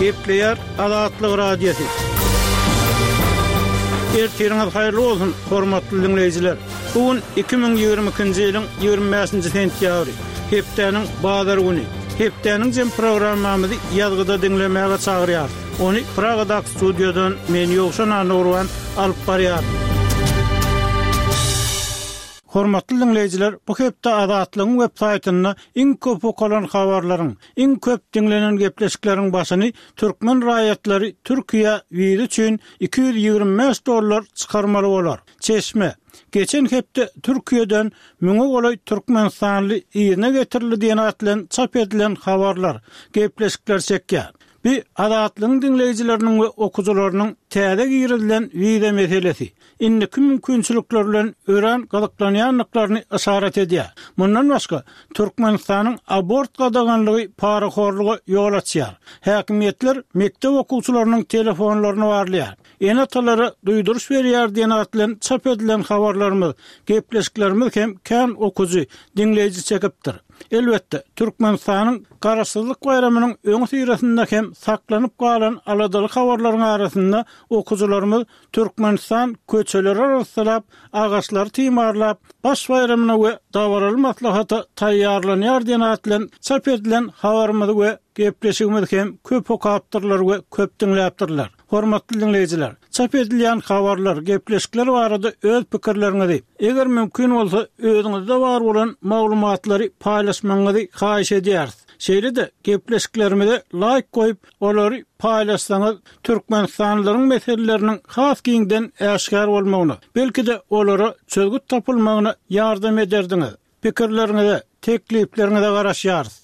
Gepleyer Azatlyk radiosu. Ertiriniz hayırlı olsun, hormatly dinleyijiler. Bugün 2022-nji ýylyň 25-nji sentýabry, hepdeniň bazar güni. Hepdeniň jem programmamyzy ýazgyda dinlemäge çagyrýar. Onu Pragadak studiodan men Ýogşan Anurwan alyp barýar. Hormatly dinleyijiler, bu hepde Azatlygyň websaýtyna iň köp okalan habarlaryň, iň köp dinlenen gepleşikleriň başyny türkmen raýatlary Türkiýe wizi üçin $225 çykarmaly bolar. Çeşme geçen hepde Türkiýeden müňe golay Türkmenistanly ýerine getirildi diýen atlan çap edilen habarlar, gepleşikler çekýär. Bir Azatlygyň dinleyijileriniň we okuwçylarynyň täze girilen wize meselesi indiki mümkinçilikler bilen ören galaklanýanlyklaryny işaret edýär. Mundan başga Türkmenistanyň abort gadaganlygy paraxorlugy ýol açýar. Häkimetler mektep okuwçylarynyň telefonlaryny barlaýar. Enatalary duýduruş berýär diýen atlan çap edilen habarlarymyz, gepleşiklerimiz hem kän okuwçy dinleýiji çekipdir. Elbetde Türkmenistanyň Garaşsyzlyk bayramynyň öňü sirasynda hem saklanyp galan aladaly habarlaryň arasynda okuwçylarymyz Türkmenistan köçeleri arasynda agaçlary timarlap baş bayramyna we dawaraly maslahaty taýýarlanýar diýen atlan çap edilen habarymyz we gepleşigimiz hem köp okapdyrlar we köp dinläpdirler. Hormatly dinleyijiler, çap edilen habarlar, gepleşikler barada öz pikirleriňizi, eger mümkin bolsa özüňizde bar bolan maglumatlary paýlaşmaňyzy haýyş edýäris. Şeýle-de gepleşiklerimize like koyup olary paýlaşsaňyz Türkmenistanlylaryň meseleleriniň has giňden äşkar bolmagyny, belki-de olara çözgüt tapylmagyna ýardam ederdiňiz. Pikirleriňize, teklipleriniňize garaşýarys.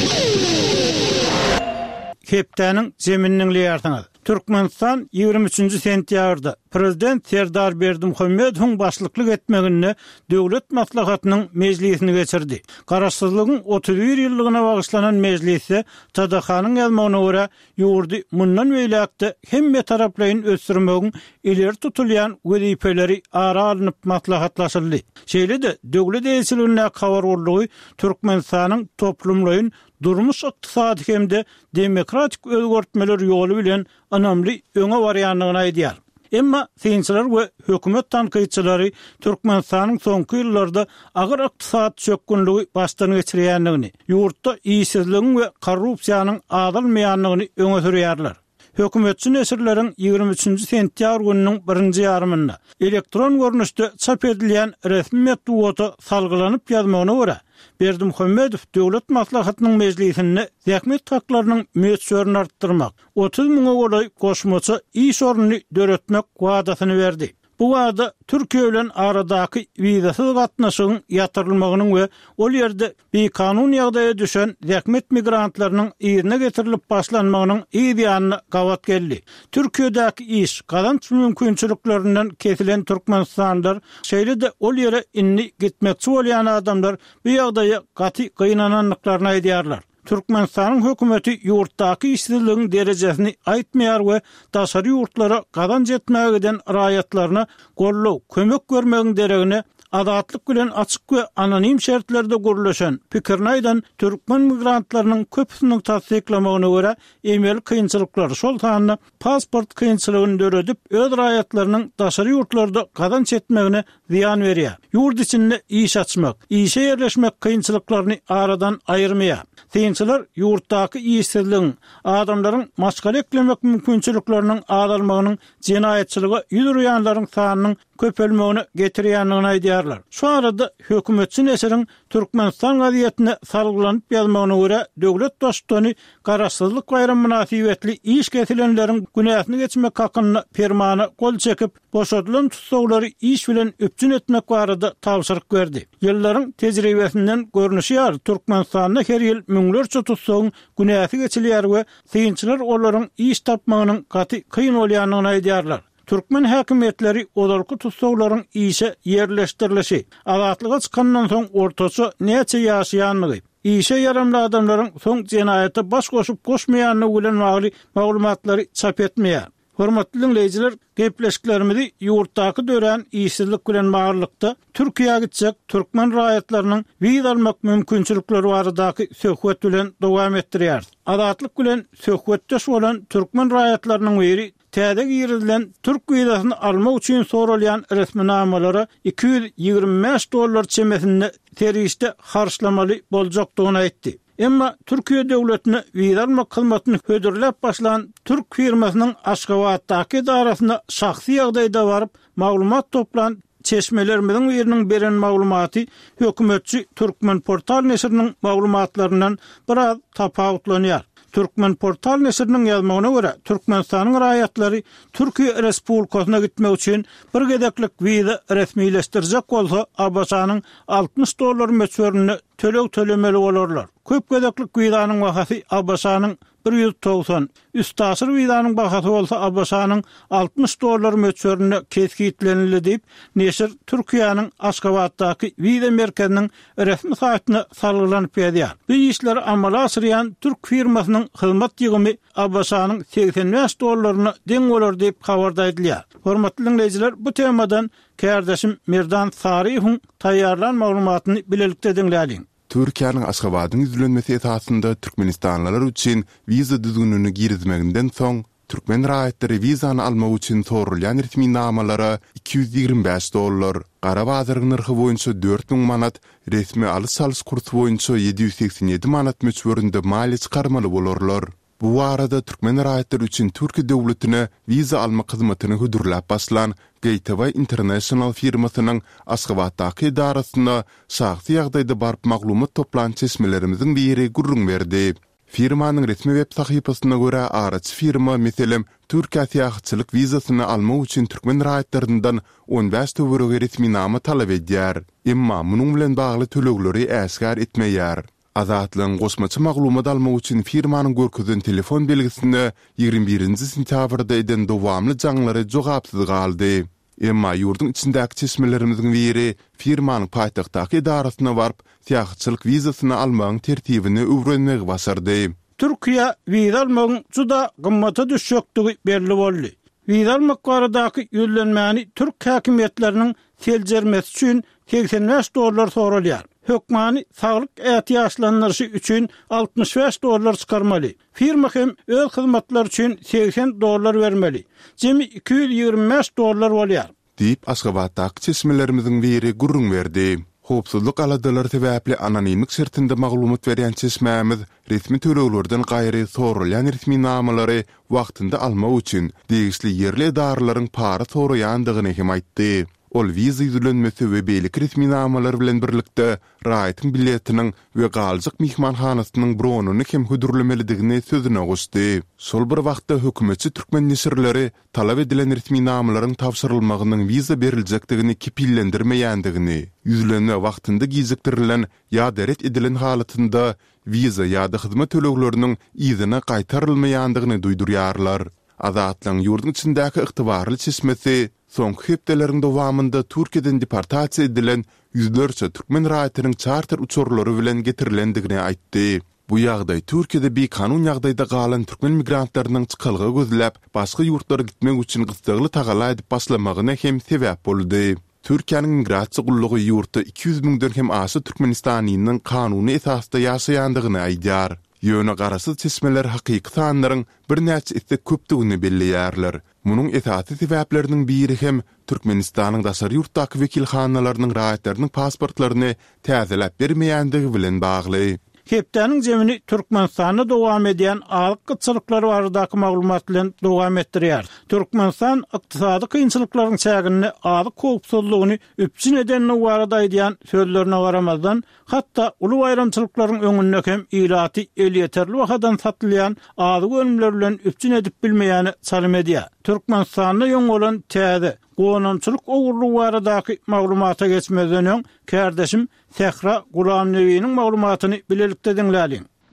Hepdeniň zemininiň ýardyňyz. Türkmenistan 23-nji sentýabrda Prezident Serdar Berdimuhammedowyň başlyklyk etmeginde döwlet maslahatynyň mejlisini geçirdi. Garaşsyzlygyň 31 ýyllygyna bagyşlanan mejlisde TDH-nyň ýazmagyna görä ýurdy mundan beýlekde hemme taraplaryň ösdürmegiň ileri tutulýan wezipeleri ara alınıp maslahatlaşyldy. Şeýle-de döwlet eýsiliğine habar boldy, Türkmenistanyň toplumlaryň durmuş ykdysady hemde demokratik özgörtmeler ýoly bilen önemli öňe barýanlygyny aýdýar. Emma synçylar we hökümet tanqydyçylary Türkmenistanyň soňky ýyllarda agyr ykdysady çökgünligi başdan geçirýänligini, ýurtda iýsizligiň we korrupsiýanyň adalmaýanlygyny öňe sürýärler. Hökümetçi nesirleriň 23-nji sentýabr gününiň 1-nji ýarymynda elektron görnüşde çap edilen resmi metduaty salgylanyp ýazmagyna görä Berdimuhammedow döwlet maslahatynyň mejlisinde häkimet haklarynyň möçürini artdyrmak, 30 000 golay goşmaçy iş ornuny döretmek wadasyny berdi. Bu wada Türkiýe bilen aradaky wizasyz gatnaşygyň ýatyrylmagynyň we ol ýerde bir kanun ýagdaýa düşen häkimet migrantlarynyň ýerine getirilip başlanmagynyň ýa-da gawat geldi. Türkiýedäki iş gazanç mümkinçiliklerinden kesilen Türkmenistanlylar şeýle-de ol ýere inni gitmekçi bolýan adamlar bu ýagdaýa gaty gynananlyklaryny aýdýarlar. Türkmenistanyň hökümeti ýurtdaky işsizligiň derejesini aýtmaýar we daşary ýurtlara gazanç etmägeden raýatlaryna gollaw, kömek bermegiň deregine azatlyk bilen açyk we anonim şertlerde gurulşan pikirini aýdan türkmen migrantlarynyň köpüsiniň tasdiklamagyna görä emel kynçylyklar şol sanyny pasport kynçylygyny döredip öz raýatlarynyň daşary ýurtlarda gazanç etmegine ziýan berýär. Ýurt içinde iş açmak, işe ýerleşmek kynçylyklaryny aradan aýyrmaýar. Synçylar ýurtdaky işsizligiň, adamlaryň maşgal eklemek mümkinçilikleriniň azalmagynyň jenaýetçiligi ýüzürýänleriň sanynyň köpelmegine getirýänligini aýdýarlar. Şu arada hökümetçi nesiriň Türkmenistan gaziýetine salgylanyp ýazmagyna görä döwlet dostuny Garaşsyzlyk bayram münasibetli iş kesilenleriň günäsini geçmek hakyna fermana gol çekip boşadylan tutsaglary iş bilen öpçün etmek barada tapşyryk berdi. Ýyllaryň tejribesinden görnüşýär Türkmenistanda her ýyl müňlerçe tutsagyň günäsi geçilýär we synçylar olaryň iş tapmagynyň gaty kyn bolýanyny aýdýarlar. Türkmen häkimetleri olarky tutsaklaryň işe ýerleşdirilişi, azatlyga çykandan soň ortaça näçe ýaşaýanlygy, işe yaramly adamlaryň soň jenaýaty baş goşup goşmaýanyny bilen magly maglumatlary çap etmeýär. Hormatly dinleyijiler, gepleşiklerimizi ýurtdaky dören işsizlik bilen magarlykda Türkiýe gitjek türkmen raýatlarynyň wiz almak mümkinçilikleri baradaky söhbet bilen dowam etdirýär. Adatlyk bilen söhbetdeş bolan türkmen raýatlarynyň biri täze girilen Türk wizasyny almak üçin soralýan resminamalary $225 çemesinde terişde harçlamaly boljakdygyny aýtdy. Emma Türkiye devletine wiza almak hyzmatyny hödürläp başlan Türk firmasynyň Aşgabatdaky idarasynda şahsy ýagdaýda baryp maglumat toplan çeşmelerimizin birinin beren maglumaty hökümetçi Türkmen Portal nesriniň maglumatlaryndan biraz tapawutlanýar. Türkmen Portal nesriniň ýazmagyna görä, Türkmenistanyň raýatlary Türkiýe Respublikasyna gitmek üçin bir gedeklik wiza resmileşdirjek bolsa, Abaşanyň $60 möçberini tölemeli bolarlar. Köp gedeklik wizanyň bahasy Abaşanyň 190, üst asır wizanyň bahasy bolsa Abaşanyň $60 möçberini keskitlenildi diýip neşir Türkiýanyň Aşgabatdaky wiza merkeziniň resmi saýtyna salgylanyp ýazýar. Bu işleri amala asyrýan Türk firmasynyň hyzmat ýygymy Abaşanyň $85 deň bolar diýip habarda edilýär. Hormatly dinleyijiler, bu temadan kärdeşim Mirdan Sariýewiň taýýarlan maglumatyny bilelikde dinläýin. Türkiýanyň Aşgabatyň düzlenmesi esasında Türkmenistanlylar üçin wiza düzgünlüğünü girizmeginden soň Türkmen raýatlary wizany almak üçin sorulýan resminamalary $225, gara bazar narhy boýunça 4000 manat, resmi alys-salys kursu boýunça 787 manat möçberinde maliýe çykarmaly bolarlar. Bu arada Türkmen raýatlary üçin Türkiýe döwletine wiza almak hyzmatyny hödürläp başlan Gateway International firmasynyň Aşgabatdaky idarasyna şahsy ýagdaýda baryp maglumat toplan çeşmelerimizin biri gurrun berdi. Firmanyň resmi web sahypasyna görä araç firma meselem Türkiýe syýahatçylyk wizasyny almak üçin Türkmen raýatlaryndan 15 töwerege resminama talap edýär. Emma munyň bilen bagly tölegleri äsgär etmeýär. Azatlyň goşmaçy maglumat almak üçin firmanyň görkezden telefon belgisinde 21-nji sentýabrda eden dowamly jaňlary jogapsyz galdy. Emma ýurduň içindäki çeşmelerimizin biri firmanyň paýtagtdaky idarasyna baryp syýahatçylyk wizasyny almagyň tertibini öwrenmegi başardy. Türkiýe wiza almagyň juda gymmaty düşýäktigi belli boldy. Wiza almak baradaky ýölenmäni Türk häkimetleriniň seljermesi üçin $85 soralýar. Hökmany saglyk ähtiýaçlanýarsy üçin $65 çykarmaly. Firma hem öz hyzmatlary üçin $80 bermeli. Jemi $225 bolýar. Diýip Aşgabatdaky çeşmelerimizin biri gurrun berdi. Howpsuzlyk aladylary sebäpli anonimlik şertinde maglumat berýän çeşmämiz resmi töleglerden gaýry sorulýan resminamalary wagtynda almak üçin degişli ýerli idaralaryň para soraýandygyny hem aýtdy. Ol wiza düzlenmesi we beýlik resminamalar bilen birlikde raýatyň biletiniň we galjyk mihmanhanasynyň bronuny hem hödürlemelidigini sözüne goşdy. Şol bir wagtda hökümetçi türkmen nesirleri talap edilen resminamalaryň tapşyrylmagynyň wiza beriljakdigini kepillendirmeýändigini, yüzlenme wagtynda gizliktirilen ýa deret edilen halatynda wiza ýa-da hyzmat tölegleriniň ýyzyna gaýtarylmaýandygyny duýdurýarlar. Azatlyň ýurdun içindäki ygtybarly çeşmesi soňky hepdeleriň dowamında Türkiýeden deportasiýa edilen ýüzlerçe türkmen raýatynyň charter uçurlary bilen getirilendigini aýtdy. Bu ýagdaý Türkiýede bir kanun ýagdaýda galan türkmen migrantlarynyň çykalgy gözläp başga ýurtlara gitmek üçin gystygly tagala edip başlamagyna hem sebäp boldy. Türkiýanyň migrasiýa gullugy ýurtda 200.000 hem aşy Türkmenistanynyň kanuny esasda ýaşaýandygyny aýdýar. Ýöne garasyz çeşmeler hakyky sanlaryň bir näçe etde köpdigini belliýärler. Munyň esasy sebäpleriniň biri hem Türkmenistanyň daşary ýurtdaky wekilhanalarynyň raýatlarynyň pasportlaryny täzeläp bermeýändigi bilen bagly. Hepdeniň jemini Türkmenistanda dowam edýän alyk gıtçylyklary baradaky maglumat bilen dowam etdirýär. Türkmenistan ykdysady kynçylyklaryň çägini, alyk howpsuzlygyny üpçün edenine barada edýän sözlerine garamazdan, hatda uly baýramçylyklaryň öňünde hem ilaty el ýeterli wagtdan satylýan alyk ölümler bilen üpçün edip bilmeýäni salym edýär. Türkmenistanda ýöň bolan täze gonamçylyk ogurlugy baradaky maglumata geçmezden öň kärdeşim Sehra Gulamnewiň maglumatyny bilelikde dinläýin.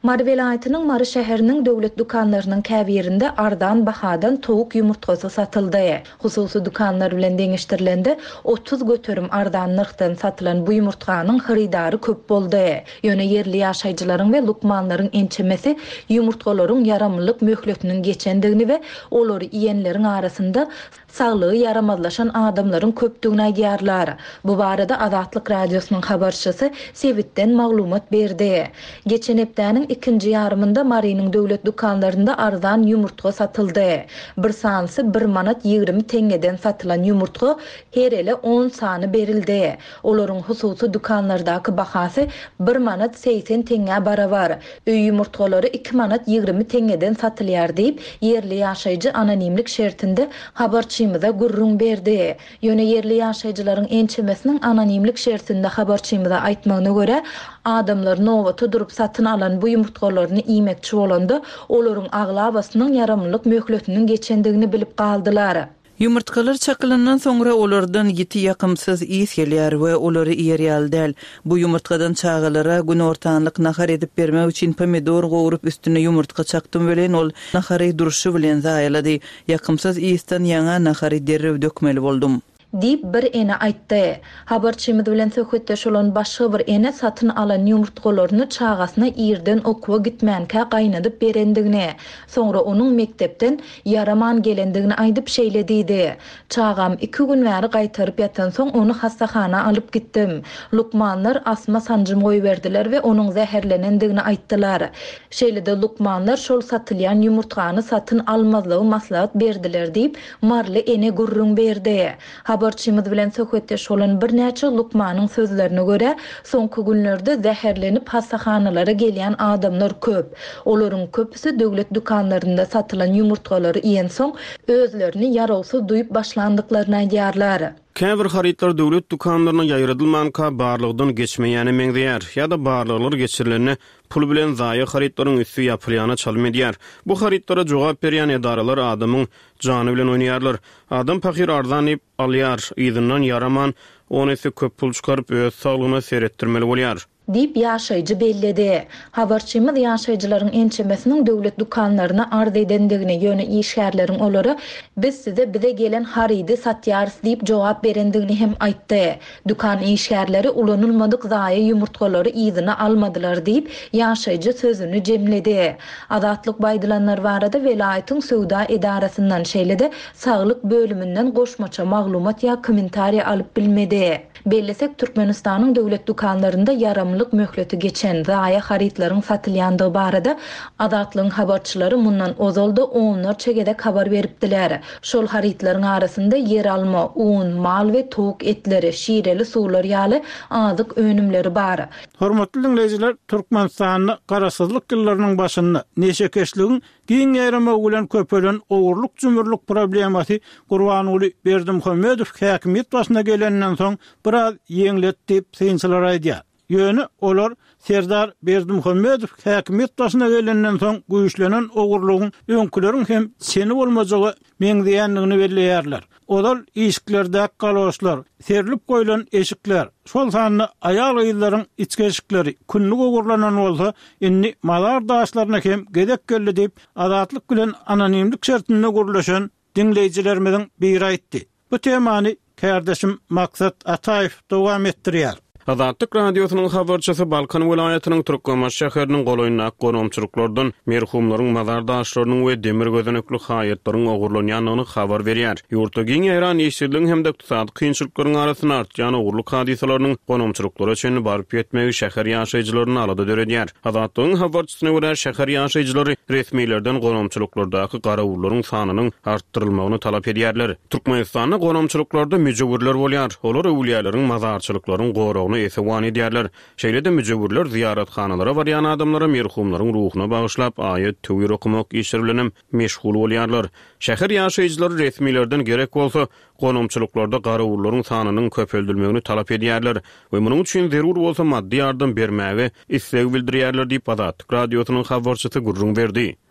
Mary vilayatynyň Mary şäheriniň döwlet dukanlarynyň käbirinde ardan bahadan towuk ýumurtgasy satyldy. Hususy dukanlar bilen deňişdirilende 30 göterim ardan narhdan satylan bu ýumurtganyň haridary köp boldy. Ýöne yerli ýaşaýjylaryň we lukmanlaryň ençemesi ýumurtgalaryň yaramlyk möhletiniň geçendigini we olary iýenleriň arasynda saglygy yaramazlaşan adamlaryň köpdigini aýdýarlar. Bu barada Azatlyk radiosynyň habarçysy Sebitden maglumat berdi. Geçen hepdäniň ikinji ýarymynda Marynyň döwlet dukanlarynda arzan ýumurtga satyldy. Bir sansy 1 manat 20 teňeden satylan ýumurtga her ele 10 sany berildi. Olaryň hususy dukanlardaky bahasy 1 manat 80 teňe barabar. Öý ýumurtgalary 2 manat 20 teňeden satylýar diýip yerli ýaşaýjy anonimlik şertinde habarçymyza gurrun berdi. Ýöne yerli ýaşaýjylaryň ençemesiniň anonimlik şertinde habarçymyza aýtmagyna görä, adamlar nowata durup satyn alan bu ýumurtgalaryny iýmekçi bolanda olaryň aglabasynyň yaramlyk möhletiniň geçendigini bilip galdylar. Yumurtgalar çakılandan sonra olardan yiti yakımsız iýis gelýär we olary ýerýäl däl. Bu yumurtgadan çağalara gün ortanlyk nahar edip bermek üçin pomidor gowurup üstüne yumurtka çaktym bilen ol nahary duruşy bilen zaýalady. Yakımsız iýisten ýaňa nahary derrew dökmeli boldum diýip bir ene aýtdy. Habarçymyz bilen söhbetdeş bolan başga bir ene satyn alan ýumurtgalaryny çağasyna ýerden okuwa gitmänkä gaýnadyp berendigini, soňra onuň mektepden yaraman gelendigini aýdyp şeýlediydi. Çağam 2 gün bäri gaýtaryp ýatan soň onu hastahana alyp gitdim. Lukmanlar asma sancym goýberdiler we onuň zäherlenendigini aýtdylar. Şeýlede lukmanlar şol satylýan ýumurtgany satyn almazlygy maslahat berdiler diýip marly ene gurrun berdi. Habarçymyz bilen söhbetdeş bolan bir näçe lukmanyň sözlerine görä, soňky günlerde zäherlenip hastahanalara gelýän adamlar köp. Olaryň köpüsi döwlet dukanlarynda satylan ýumurtgalary iýen soň özlerini ýarawsuz duýup başlandyklaryny aýdýarlar. Käbir haritlar döwlet dukanlaryna ýaýradylmanka barlygdan geçmeýäni meňzeýär ýa-da barlyklary geçirileni pul bilen zaýy haritlaryň üstü ýapylýany çalym edýär. Bu haritlara jogap berýän edaralar adamyň jany bilen oýnaýarlar. Adam pahyr arzanyp alýar, ýygynyň yaraman, ony ise köp pul çykaryp öz saglygyna seretdirmeli bolýar diýip ýaşaýjy belledi. Habarçymyz ýaşaýjylaryň ençemesiniň döwlet dukanlaryna arz edendigini ýöne işgärleriň olary biz bize gelen haridy satýarys diýip jogap berendigini hem aýtdy. Dukan işgärleri ulanylmadyk zaýy ýumurtgalary ýygyna almadylar diýip ýaşaýjy sözüni jemledi. Azatlyk baýdylanlar barada welaýatyň söwda edarasyndan şeýlede saglyk bölümünden goşmaça maglumat ýa kommentariýa alyp bilmedi. Bellesek Türkmenistanyň döwlet dukanlarynda yaramlyk möhleti geçen zaýy haritlaryň satylýandygy barada Azatlyň habarçylary mundan ozalda onlarça gedek habar beripdiler. Şol haritlaryň arasynda yer alma, un, mal we towuk etleri, şireli suwlar ýaly azyk önümleri bar. Hormatly dinleýijiler, Türkmenistanyň garasyzlyk ýyllarynyň başynda neşekeşligiň giň ýaramag bilen köpelen ogurluk jümürlük problemasy Gurbanuly Berdimuhammedow häkimiýet başyna gelenden soň biraz ýeňletip synçylar aýdýar. Ýöne olar Serdar Berdimuhammedow häkimiýet başyna gelenden soň güýçlenen ogurlugyň öňküleriň hem seni bolmajagy meňzeýändigini belleýärler. Olar işiklerde galoşlar, serilip koyulan eşikler, şol sanyny aýal ýyllaryň içki eşikleri günlük ogurlanan bolsa, inni malar daşlaryna hem gedek geldi diýip Azatlyk bilen anonimlik şertinde gurulşan dinleýijilerimiň biri aýtdy. Bu temany kardeşim Maksat Ataýew dowam etdirýär. Azatlyk radiosynyň habarçysy Balkan welaýatynyň Türkmenistan şäheriniň goloýuna gonomçylyklardan merhumlaryň mazardaşlarynyň we demir gözenekli haýatlaryň ogurlanýanyny habar berýär. Ýurtda giň ýaran ýeşilliň hem de iqtisady kynçylyklaryň arasyna artýan ogurluk hadisalarynyň gonomçylyklary üçin baryp ýetmegi şäher ýaşaýjylaryny alada döredýär. Azatlyň habarçysyna görä şäher ýaşaýjylary resmiýlerden gonomçylyklardaky garawullaryň sanynyň artdyrylmagyny talap edýärler. Türkmenistanyň gonomçylyklarda müjewirler bolýar. Olar öwliýalaryň mazarçylyklaryň goragyny esewan edýärler. Şeýlede müjewirler ziyaretxanalara barýan adamlara merhumlaryň ruhuna bagyşlap aýat töwür okumak işlerlenem meşgul bolýarlar. Şäher ýaşaýjylary resmiýlerden gerek bolsa, gonomçylyklarda garawullaryň sanynyň köpeldilmegini talap edýärler we munyň üçin zerur bolsa maddi ýardam bermäge isleg bildirýärler diýip Azatlyk radiosynyň habarçysy gurrun berdi.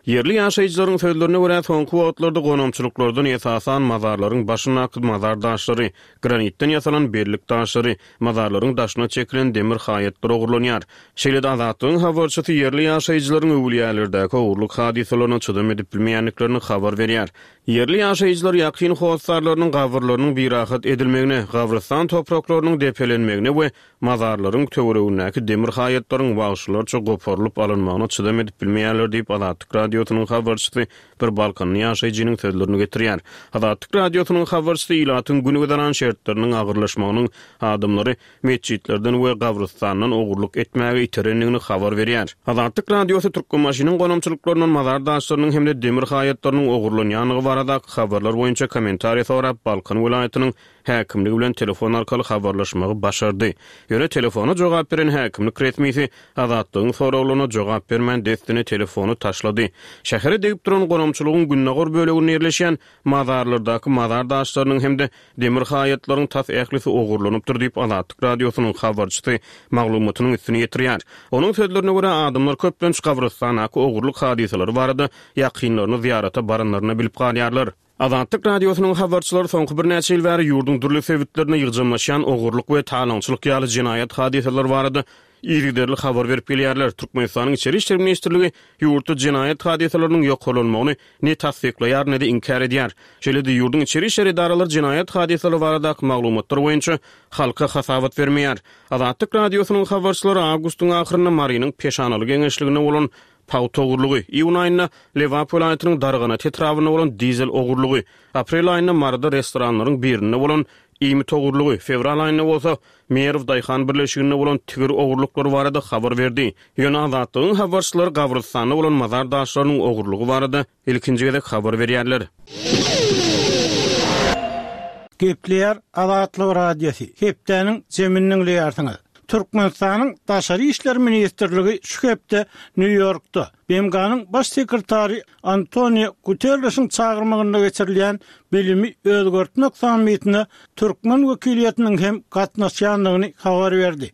Yerli ýaşaýjylaryň sözlerine görä soňky wagtlarda gonomçylyklardan esasan mazarlaryň başyna mazar daşlary, granitden ýasalan berlik daşlary, mazarlaryň daşyna çekilen demir haýatlar ogurlanýar. Şeýle-de Azatlygyň habarçysy yerli ýaşaýjylaryň öwliýalerdäki ogurluk hadisalaryna çydam edip bilmeýänliklerini habar berýär. Yerli ýaşaýjylar ýakyn howsarlarynyň gawrlarynyň birahat edilmegine, gawrystan topraklarynyň depelenmegine we mazarlaryň töweregindäki demir haýatlaryň bagşylarça goparylyp alynmagyna çydam edip bilmeýärler diýip Azatlyk radiosynyň habarçysy bir Balkan ýaşaýjynyň sözlerini getirýär. Azatlyk radiosynyň habarçysy ilatyň günügeden şertleriniň agyrlaşmagynyň adamlary mesjidlerden we gawrystandan ogurluk etmäge iterenligini habar berýär. Azatlyk radiosy türkmenmaşynyň gonomçylyklarynyň mazar daşlarynyň hemde demir haýatlarynyň ogurlanýanyny barada habarlar boýunça kommentariýa sorap Balkan welaýatynyň häkimligi bilen telefon arkaly habarlaşmagy başardy. Ýöne telefona jogap beren häkimlik resmisi Azatlygyň sorawlaryna jogap bermän destine telefonu taşlady. Şäheri degip duran gonomçylygyň günnägor böleginde ýerleşýän mazarlardaky mazar daşlarynyň hemde demir haýatlarynyň tas ählisi ogurlanypdyr diýip Azatlyk radiosynyň habarçysy maglumatynyň üstüne ýetirýär. Onuň sözlerine görä adamlar köpden Gawrystanaky ogurluk hadiseleri barada ýakynlaryny ziýarata baranlaryna bilip galýarlar. Azatlyk radiosynyň habarçylary soňky bir näçe ýyl bäri ýurdun türlü sebäplerine ýygymlaşýan ogurluk we talançylyk ýaly jinaýat hadiseleri barada ýerli habar berip gelýärler. Türkmenistanyň içeri işler ministrligi ýurtda jinaýat hadiselerini ýok bolanmagyny ne tasdikleýär ne de inkar edýär. Şeýle-de ýurdun içeri işler idaralary jinaýat hadiseleri baradaky maglumatlar boýunça halka hasawat bermeýär. Azatlyk radiosynyň habarçylary awgustyň ahyryna Marynyň peşanaly geňeşligine bolan Paut ogurlugy, iýun aýyna Liverpool aýatynyň dargana tetrawyna bolan dizel ogurlugy, aprel aýyna Marda restoranlaryň birine bolan iými ogurlugy, fevral aýyna bolsa Merw daýhan birleşigine bolan tigir ogurluklary barada habar berdi. Ýöne Azatlygyň habarçylary Gawrystanyna bolan mazar daşlarynyň ogurlugy barada ilkinji gezek habar berýärler. Gepleýär Azatlyk radiosi. Hepdeniň zemininiň ýartyňy. Türkmenistanyň Daşary işler ministrligi şu hepde New York'ta BMG'nyň baş sekretary Antonio Guterres'iň çağırmagynda geçirilýän bilimi özgörtmek sammitine Türkmen wekiliýetiniň hem gatnaşýanlygyny habar berdi.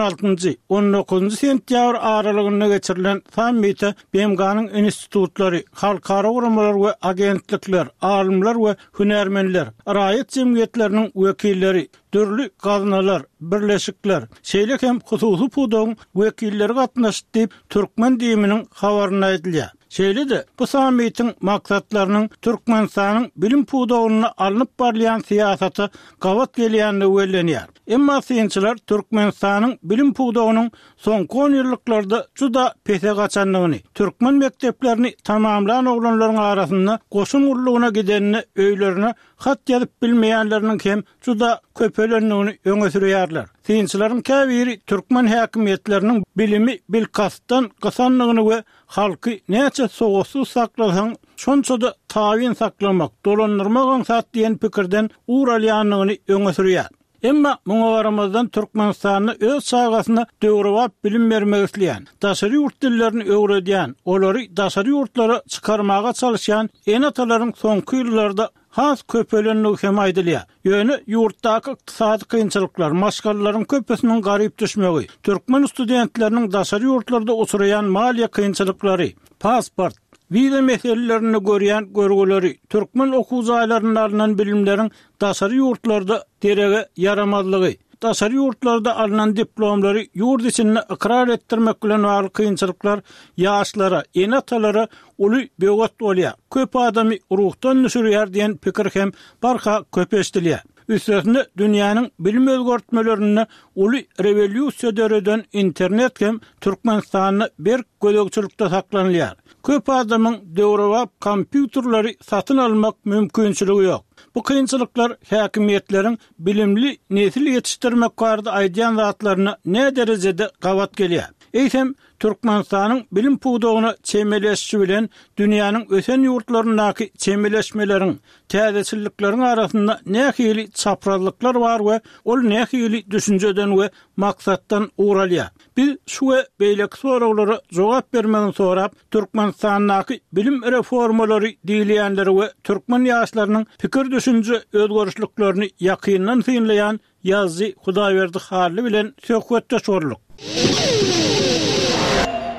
16-19 sentýabr aralygynda geçirilen sammite BMG'nyň institutlary, halkara urumlar we agentlikler, alymlar we hünärmenler, raýat jemgyýetleriniň wekilleri, dürli gaznalar, birleşikler, şeýle hem hususy pudagyň wekilleri gatnaşdy diýip türkmen diýiminiň habaryna edilýär. Şeýle-de bu sammitiň maksatlarynyň Türkmenistanyň bilim pudagyna alınıp barlayan siýasaty gawat gelýänligi wellenýär. Emma synçylar Türkmenistanyň bilim pudagynyň soňky 10 ýyllarda juda pese gaçanlygyny, türkmen mekteplerini tamamlayan oglanlaryň arasynda goşun urlugyna gidenini öýlerine hat ýazyp bilmeýänleriniň hem juda köpelenligini öňe sürýärler. Synçylaryň käbiri türkmen häkimetleriniň bilimi bilkastan gasanlygyny we halky näçe soğuksuz saklasan şonçada tawin saklamak, dolandyrmak aňsat diýen pikirden uralýanlygyny öňe sürýär. Emma muňa baramazdan Türkmenistanyny öz çağasyna döwrewap bilim bermek isleýän, daşary ýurt dillerini öwredýän, olary daşary ýurtlara çykarmaga çalışýan enatalaryň soňky ýyllarda has köpelenligi hem aýdylýar. Ýöne ýurtdaky ykdysady kynçylyklar, maşgallaryň köpesiniň garyp düşmegi, türkmen studentleriniň daşary ýurtlarda oturýan maliýe kynçylyklary, pasport, vize meselelerini görýän görgüleri, türkmen okuwjaýlarynyň alynan bilimleriň daşary ýurtlarda derege yaramazlygy, daşary ýurtlarda alynan diplomlary ýurt içinde ikrar etdirmek bilen bagly kynçylyklar ýaşlara, enatalara uly begat bolýar. Köp adamy ruhdan düşürýär diýen pikir hem barha köpeşdirýär. Üstesinde dünýäniň bilim özgörtmelerini uly rewolýusiýa döredän internet hem Türkmenistanyny bir gödökçülükde saklanýar. Köp adamyň döwrewap kompýuterleri satyn almak mümkinçiligi ýok. Bu kynçylyklar häkimetleriň bilimli nesil ýetişdirmek barada aýdýan zatlaryna ne derejede gawat gelýär. Eýsem Türkmenistanyň bilim pudagyna çemeleşişi bilen dünýäniň ösen ýurtlaryndaky çemeleşmeleriň, täzeçilikleriň arasynda nähili çaprazlyklar bar we ol nähili düşünjeden we maksatdan uralýar. Biz şu we beýleki soraglary jogap bermegin sorap Türkmenistanyň bilim reformalary diýilýänleri we türkmen ýaşlarynyň pikir düşünje özgörüşliklerini ýakyndan synlaýan ýazgy Hudaýberdi Harly bilen söhbetde sorluk.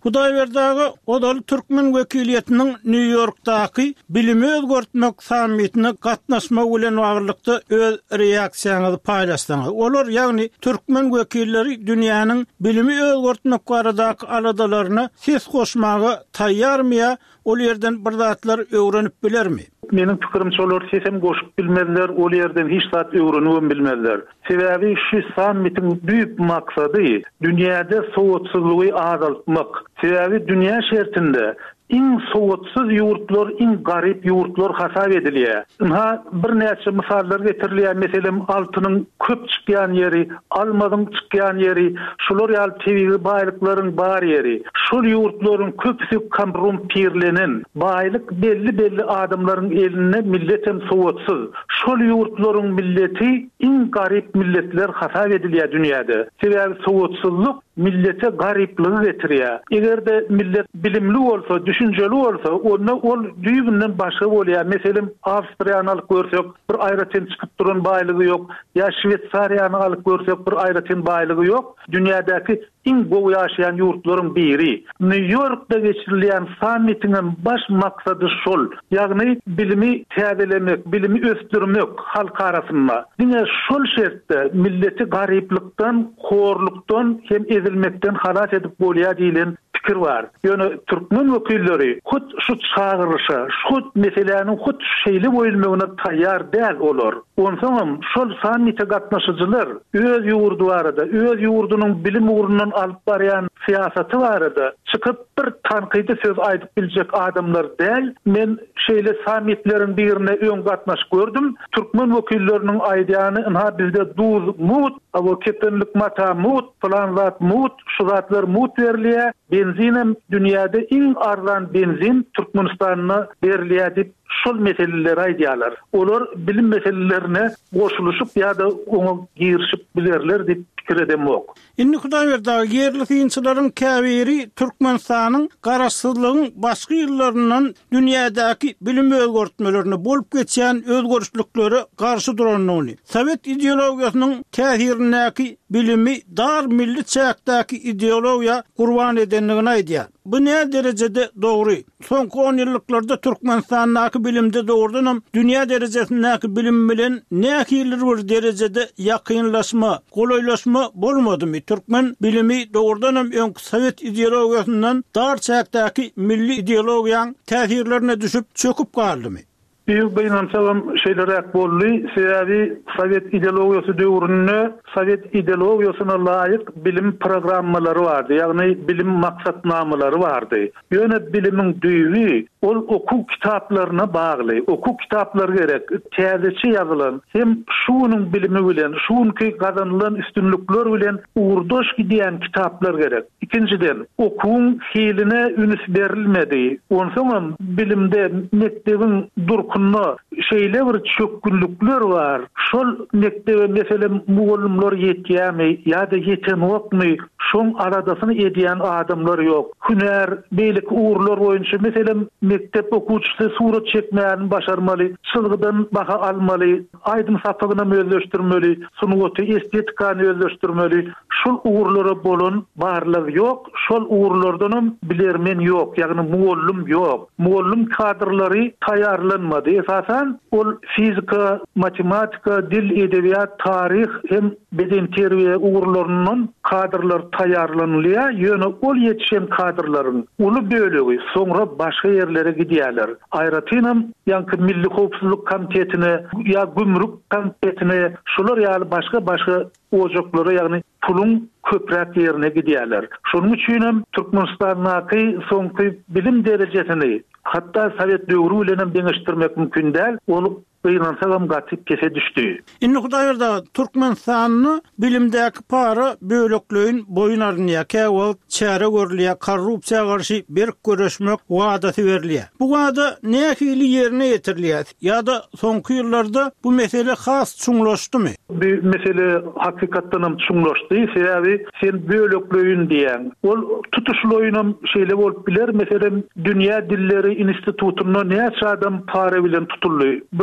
Hudaýberdagy odaly türkmen wekiliýetiniň New Yorkdaky bilimi özgörtmek sammitine gatnaşmak bilen baglykda öz reaksiýaňyzy paýlaşdyňyz. Olar ýagny türkmen wekilleri dünýäniň bilimi özgörtmek baradaky aladalaryna ses goşmagy taýýarmı? Ol yerden bir zatlar öwrenip bilermi? Menin pikirimçe olar sesem goşup bilmezler, ol yerden hiç zat öwrenip bilmezler. Sebebi şu sammitin büyük maksady dünýäde sowatsyzlygy azaltmak. Sebebi dünýä şertinde in sowatsız ýurtlar, in garip ýurtlar hasap edilýär. Ha bir näçe misallar getirilýär. Meselem altynyň köp çykýan ýeri, almadyň çykýan ýeri, şular ýaly tebigi baýlyklaryň bar ýeri. Şol ýurtlaryň köpüsi korrumpirlenen, baýlyk belli adamlaryň eline milletem sowatsız. Şol ýurtlaryň milleti in garip milletler hasap edilýär dünýäde. Sebebi sowatsyzlyk millete garipligi getirýär. Egerde millet bilimli bolsa, düşünjeli bolsa, onda ol düýbünden başga bolýar. Meselem Awstriýany alyp görsek, bir aýratyn çykyp duran baýlygy ýok, ýa Şwetsariýany alyp görsek, bir aýratyn baýlygy ýok. Dünýädäki in gowy ýaşaýan ýurtlaryň biri. New Yorkda geçirilýän sammitiň baş maksady şol. Ýagny bilimi täzelemek, bilimi ösdürmek halk arasynda. Diňe şol şertde milleti gariplikden, horlukdan hem ezilmekden halat edip bolýar diýilen pikir var. Ýöne türkmen wekilleri hut şu çağırışa, şu meselelerin hut şeýle boýulmagyna taýýar däl olar. Onsoň şol sammite gatnaşyjylar öz ýurdu barada, öz ýurdunyň bilim ugrundan alyp barýan siýasaty barada çykyp bir tanqidi söz aýdyp biljek adamlar däl. Men şeýle sammitleriň birine öň gatnaşyp gördüm. Türkmen wekilleriniň aýdýany, ha bizde duz mut, awo ketenlik mata mut, falan zat mut, şu zatlar mut berilýär. Benzinem dünýäde iň arzan benzin Türkmenistanyna berilýär diýip şol meseleleri aýdýarlar. Olar bilim meselelerine goşulyşyp ýa-da oňa girişip bilerler diýip pikir edemok. Indi Hudaýberdagy yerli synçylaryň käbiri Türkmenistanyň garaşsyzlygyň başga ýyllaryndan dünýädäki bilim özgörtmelerini bolup geçýän özgörüşlikleri garşy duranyny, Sowet ideologiýasynyň täsirindäki bilimi dar milli çäkdäki ideologiýa gurban edenligini aýdýar. Bu ne derecede doğru? Soňky 10 ýyllarda Türkmenistanyň bilimde doğrudan dünýä derejesindäki bilim bilen nähili bir derecede ýakynlaşma, golaýlaşma bolmadymy? Türkmen bilimi doğrudan öňkü Sowet ideologiýasyndan dar çäkdäki milli ideologiýaň täsirlerine düşüp çöküp galdymy? Beýnansagam şeýlerek boldy. Sebebi Sowet ideologiýasy döwründe Sowet ideologiýasyna laýyk bilim programmalary bardy. Ýagny bilim maksatnamalary bardy. Ýöne bilimiň düýbi ol okuw kitaplaryna bagly. Okuw kitaplary gerek. Täzeçi ýazylan hem şunyň bilimi bilen, şuňky gazanylan üstünlükler bilen uğurdoş gidýän kitaplar gerek. İkinciden, okuwun fiiline üns berilmedi. Onsoň bilimde mektebiň durkunna şeýle bir çökkünlükler var. Şol mektebe meselem mugallimler ýetýärmi ýa-da ýetenokmy? Şoň aradasyny edýän adamlar ýok. Hüner, beýlik uğurlar boýunça meselem mektep okuwçysy surat çekmäni başarmaly, çylgydan baha almaly, aýdym sapagyna özleşdirmeli, sunuwaty estetikany özleşdirmeli. Şol uğurlara bolan barlyk ýok. Şol uğurlardan bilermen ýok, ýagny mugallim ýok. Mugallim kadrlary taýýarlanmady. Esasen ol fizika, matematika, dil, edebiýat, tarih hem beden terbiýe uğurlarynyň kadrlar taýýarlanylýar. Ýöne ol ýetişen kadrlaryň uly bölegi soňra başga ýerlere gidýärler. Aýratynam ýanky Milli Howpsuzlyk Komitetine ýa Gümrük Komitetine şular ýaly başga ojoklara, ýagny pulun köprek ýerine gidýärler. Şonuň üçin Türkmenistanyň soňky bilim derejesini hatta Sowet döwrü bilen deňeşdirmek mümkin däl. Ol beýnansagam gatyp kese düşdi. Indi Hudaýberda Türkmenistanyny bilimdäki para bölekleýin boyun arynýa, käwel çäre görülýär, korrupsiýa garşy berk göreşmek wadaty berilýär. Bu wada nähili ýerine ýetirilýär? Ýa-da soňky ýyllarda bu mesele has çuňlaşdymy? Bu mesele hakykatdan çuňlaşdy. Sebebi sen bölekleýin diýen. Ol tutuşloýunam şeýle bolup biler. Meselem Dünýä Dilleri Institutyna näçe adam para bilen tutulýar. Bir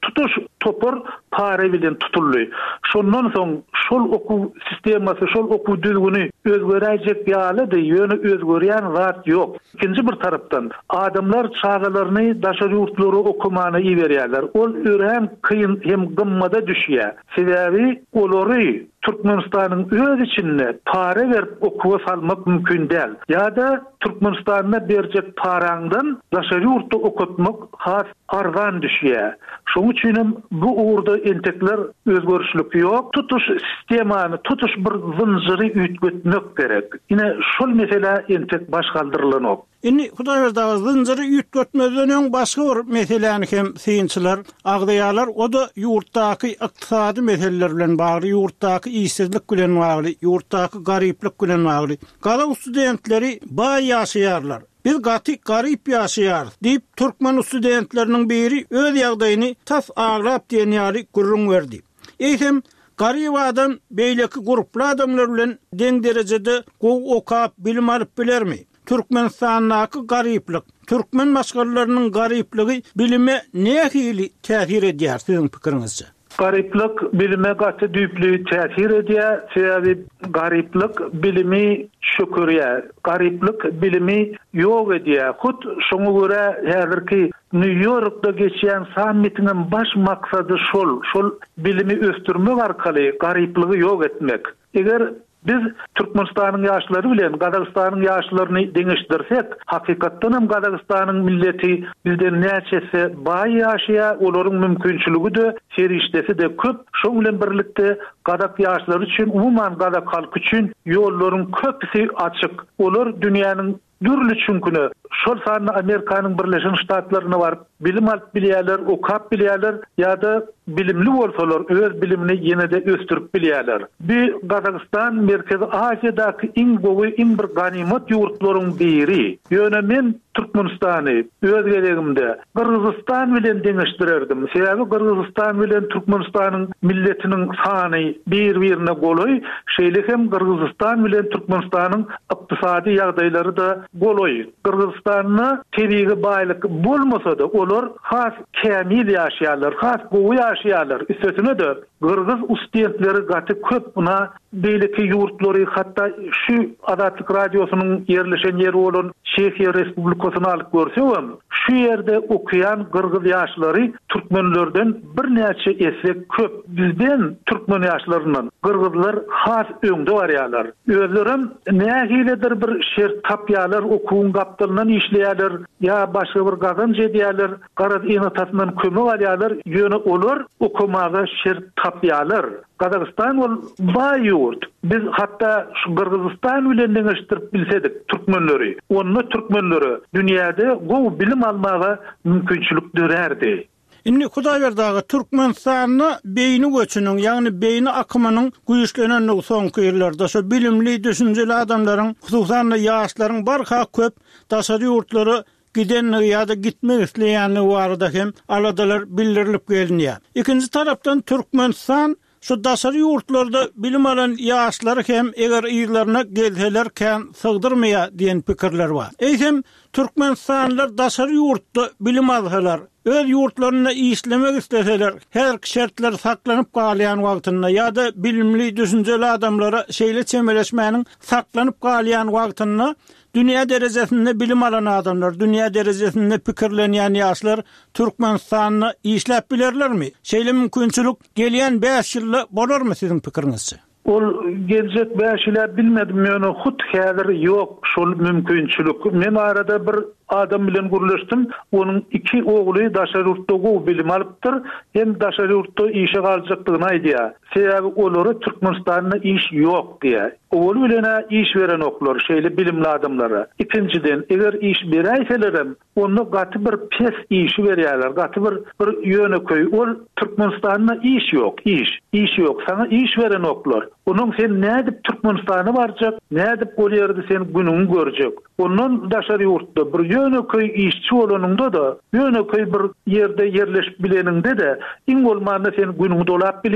tutuş topor pare bilen tutully. Şondan soň şol okuw sistemasy, şol okuw düzgünü özgörejek ýalydy, ýöne özgörýän zat ýok. İkinji bir tarapdan adamlar çağalaryny daşary ýurtlary okumany iýerýärler. Ol ören kıyın hem gımmada düşýär. Sebäbi olary Türkmenistanyň öz içinde para berip okuwa salmak mümkün däl. Ýa-da Türkmenistanyna berjek paraňdan daşary ýurtda okutmak has arzan düşýär. Şoň üçin bu uğurda entekler özgörüşlük ýok. Tutuş sistemany, tutuş bir zynjyry üýtgetmek gerek. Ine şol mesele entek başgaldyrylanyp. Inni Hudaýberdi zynjyry üýtgetmeden öň başga bir meseleni hem synçylar agdaýarlar, o da ýurtdaky ykdysady meseleler bilen bagly, ýurtdaky işsizlik bilen bagly, ýurtdaky garyplyk bilen bagly. Gala studentleri baý ýaşaýarlar. Biz garyp ýaşaýar diýip türkmen studentleriniň biri öz ýagdaýyny tas aglap diýen ýaly gurrun berdi. Eýsem garyp adam beýleki gruply adamlar bilen deň derejede gowy okap bilim alyp bilermi? Türkmenistanyň garyplyk, türkmen başgalarlarynyň garyplygy bilime nähili täsir edýär siziň pikiriňizçe? Garyplyk bilime gaty düýpli täsir edýär. Sebäbi garyplyk bilimi şökürýär. Garyplyk bilimi ýok edýär. Hut şoňa görä häzirki New Yorkda geçýän sammitiň baş maksady şol bilimi östürmek arkaly garyplygy ýok etmek. Eger biz Türkmenistanyň ýaşlary bilen Gazagystanyň ýaşlaryny deňişdirsek, hakykatdan hem Gazagystanyň milleti bizden näçesi baý ýaşaýar, olaryň mümkinçiligi de serişdesi de köp. Şoň bilen birlikde Gazak ýaşlary üçin, umuman Gazak halky üçin ýollaryň köpsi açyk. Olar dünýäniň dürli çünküne şol sanly Amerikanyň Birleşen Ştatlaryna baryp bilim alyp bilýärler, okap bilýärler ýa-da bilimli bolsalar öz bilimini ýene-de östürip bilýärler. Bir Gazagystan Merkezi Aziýadaky iň gowy, iň bir ganimat ýurtlaryň biri. Ýöne men Türkmenistany öz gelegimde Kırgızstan bilen deňişdirerdim. Sebäbi Kırgızstan bilen Türkmenistanyň milletiniň sany bir-birine goloý, şeýle hem Kırgızstan bilen Türkmenistanyň ykdysady ýagdaýlary da goloý. Kırgızstanyň tebiği baýlyk bolmasa da olar has kämil ýaşaýarlar, has gowy ýaşaýarlar. Üstesine de Kırgız ustiyetleri gaty köp buna beýleki ýurtlary, hatda şu Adatlyk radiosynyň ýerleşen ýeri bolan Çekiýa Respublikasyny alyp görsem, şu ýerde okuyan Kırgız ýaşlary türkmenlerden bir näçe ese köp. Bizden türkmen ýaşlarynyň Kırgızlar has öňde barýarlar. Özlerim nähiledir bir şer tapýarlar, okuwun gapdylyndan işleýärler, ýa başga bir gazanç edýärler, garaz ýenatasyndan kömek alýarlar, ýöne olar okumaga şer tapýarlar. Kazakistan ol baý ýurt. Biz hatda şu Kırgızstan bilen deňişdirip bilsedik türkmenleri. Onu türkmenleri dünýäde gowy bilim almaga mümkinçilik dörärdi. Inni Hudaýberdi Türkmenistanyň beýni göçüniň, ýagny beýni akymynyň güýçlenenligi soňky ýyllarda şu bilimli, düşünjeli adamlaryň, hususan ýaşlaryň barha köp daşary ýurtlary gidenligi ýa-da gitmek isleýänligi barada hem aladalar bildirilip gelinýär. Ikinji tarapdan Türkmenistan şu daşary ýurtlarda bilim alan ýaşlary hem eger ýyllaryna gelseler kän sygdyrmaýar diýen pikirler bar. Eýsem Türkmenistanlylar daşary ýurtda bilim alsalar, öz ýurtlaryna işlemek isteseler, her şertler saklanyp galýan wagtynda ýa-da bilimli, düşünjeli adamlara şeýle çemeleşmäniň saklanyp galýan wagtynda dünýä derejesinde bilim alan adamlar, dünýä derejesinde pikirlenýän ýaşlar Türkmenistanyny işläp bilerlermi? Şeýle mümkinçilik gelýän 5 ýylda bolarmy siziň pikiriňizçe? Ol gelecek 5 ýyla bilmedim ýöne hut häzir ýok şol mümkinçilik. Men arada bir adam bilen gurleşdim. Onun 2 ogly daşary ýurtda gowy bilim alypdyr. Hem daşary ýurtda işe galjakdygyny aýdýar. Sebäbi olary Türkmenistanyna iş ýok diýär. Oğul bilen iş veren oklar, şeýle bilimli adamlara. İkinciden, eger iş beräýselerim, onu gaty bir pes işi berýärler, gaty bir ýöne köy. Ol Türkmenistanyna iş ýok, iş ýok. Sana iş veren oklar. Onun sen nädip Türkmenistana barjak, nädip ol ýerde sen günüňi görjek. Ondan daşary ýurtda bir ýöne köy işçi bolanynda da, ýöne köy bir ýerde ýerleşip bileninde de, iň bolmanda sen günüňi dolap bilýän,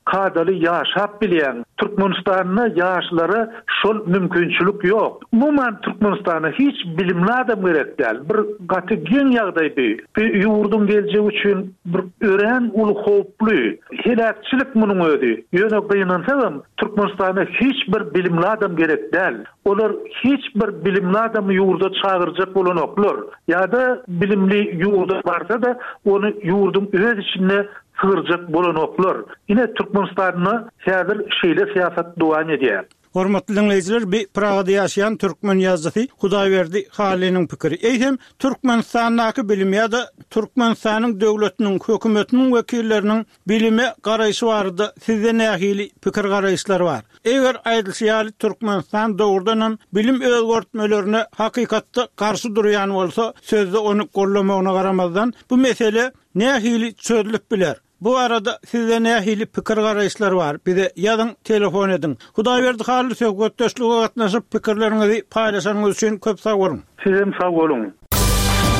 kadaly ýaşap bilýän Türkmenistanyň ýaşlary şol mümkinçilik ýok. Umuman Türkmenistana hiç bilimli adam gerek däl. Bir gaty giň ýagdaýdy. Bir ýurdun geljegi üçin bir ören ulu hoply. Helakçylyk munyň özi. Ýöne gynansaň Türkmenistana hiç bir bilimli adam gerek däl. Olar hiç bir bilimli adamy ýurda çağırjak bolanoklar. Ýa-da bilimli ýurda barsa da onu ýurdun öz içinde sığırjak bolanoklar. Ine Türkmenistanyň häzir şeýle siýasat dowam edýär. Hormatly dinleýijiler, bir Pragada ýaşaýan türkmen ýazgysy Hudaýberdi Haliniň pikiri. Eýsem Türkmenistanyň bilim ýa-da Türkmenistanyň döwletiniň, hökümetiniň wekilleriniň bilime garaýşy bardy. Sizde nähili pikir garaýşlary bar? Eger aýdylýar Türkmenistan dogrudan bilim özgörtmelerini hakykatda garşy durýan bolsa, sözde onu gollamagyna garamazdan bu mesele nähili çözülip biler. Bu arada sizde nähili pikir garaýşlary bar? Bize ýazın, telefon edin. Hudaýberdi Haly söhbetdeşlige gatnaşyp pikirleriňizi paýlaşanyňyz üçin köp sag bolun. Sizem sag bolun.